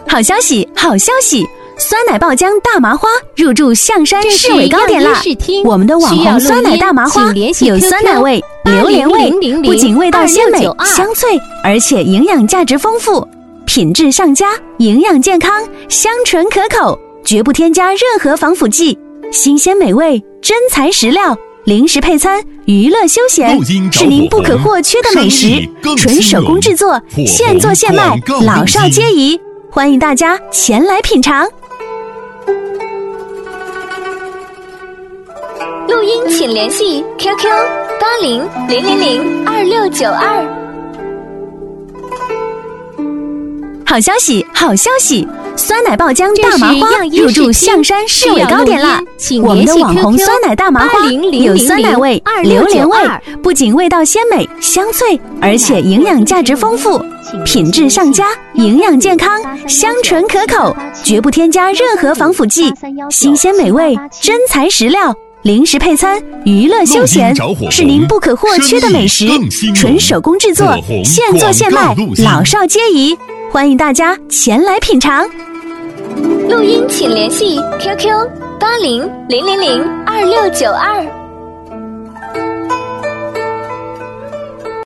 好消息，好消息！酸奶爆浆大麻花入驻象山市委糕点啦！我们的网红酸奶大麻花有酸奶味、榴莲味，不仅味道鲜美、香脆，而且营养价值丰富，品质上佳，营养健康，香醇可口，绝不添加任何防腐剂，新鲜美味，真材实料。零食配餐，娱乐休闲，是您不可或缺的美食，纯手工制作，现做现卖，老少皆宜，欢迎大家前来品尝。 录音请联系 QQ 8000022692。 好消息，好消息！酸奶爆浆大麻花入驻象山市委糕点啦！我们的网红酸奶大麻花有酸奶味、榴莲味，不仅味道鲜美、香脆，而且营养价值丰富，品质上佳，营养健康，香醇可口，绝不添加任何防腐剂，新鲜美味，真材实料。零食配餐，娱乐休闲，是您不可或缺的美食，纯手工制作，现做现卖，老少皆宜，欢迎大家前来品尝。 录音请联系 QQ8000022692。